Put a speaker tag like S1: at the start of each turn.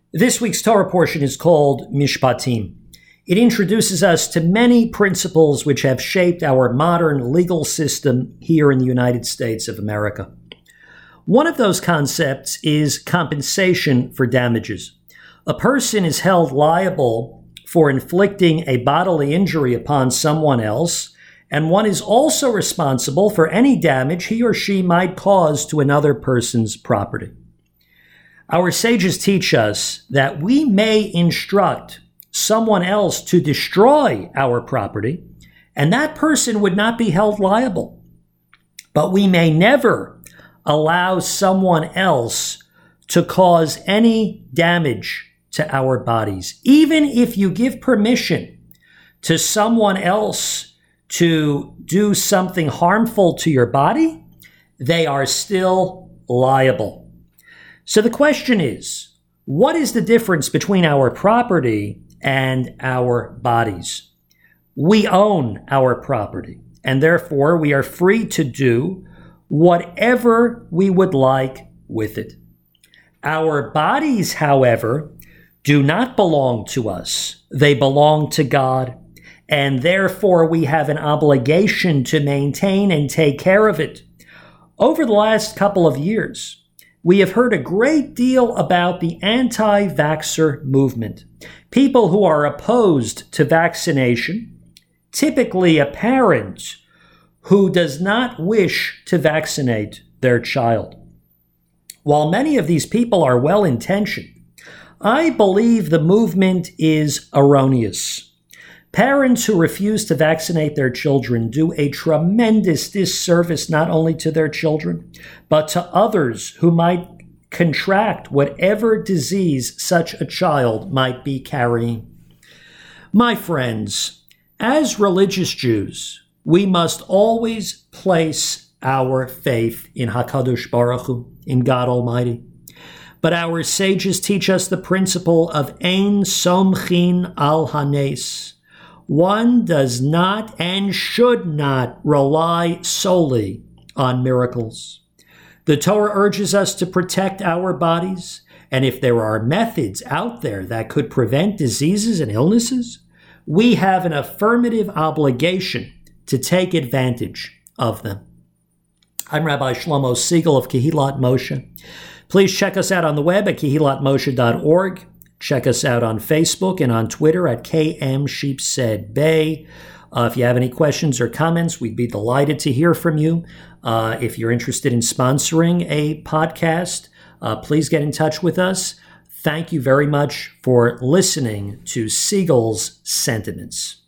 S1: This week's Torah portion is called Mishpatim. It introduces us to many principles which have shaped our modern legal system here in the United States of America. One of those concepts is compensation for damages. A person is held liable for inflicting a bodily injury upon someone else, and one is also responsible for any damage he or she might cause to another person's property. Our sages teach us that we may instruct someone else to destroy our property, and that person would not be held liable. But we may never allow someone else to cause any damage to our bodies. Even if you give permission to someone else to do something harmful to your body, they are still liable. So the question is, what is the difference between our property and our bodies? We own our property, and therefore we are free to do whatever we would like with it. Our bodies, however, do not belong to us. They belong to God, and therefore we have an obligation to maintain and take care of it. Over the last couple of years, we have heard a great deal about the anti-vaxxer movement. People who are opposed to vaccination, typically a parent who does not wish to vaccinate their child. While many of these people are well-intentioned, I believe the movement is erroneous. Parents who refuse to vaccinate their children do a tremendous disservice not only to their children, but to others who might contract whatever disease such a child might be carrying. My friends, as religious Jews, we must always place our faith in HaKadosh Baruch Hu, in God Almighty. But our sages teach us the principle of Ein Somchin al Hanes. One does not and should not rely solely on miracles. The Torah urges us to protect our bodies, and if there are methods out there that could prevent diseases and illnesses, we have an affirmative obligation to take advantage of them. I'm Rabbi Shlomo Siegel of Kehillat Moshe. Please check us out on the web at kehillatmoshe.org. Check us out on Facebook and on Twitter at KM Sheepshead Bay. If you have any questions or comments, we'd be delighted to hear from you. If you're interested in sponsoring a podcast, please get in touch with us. Thank you very much for listening to Siegel's Sentiments.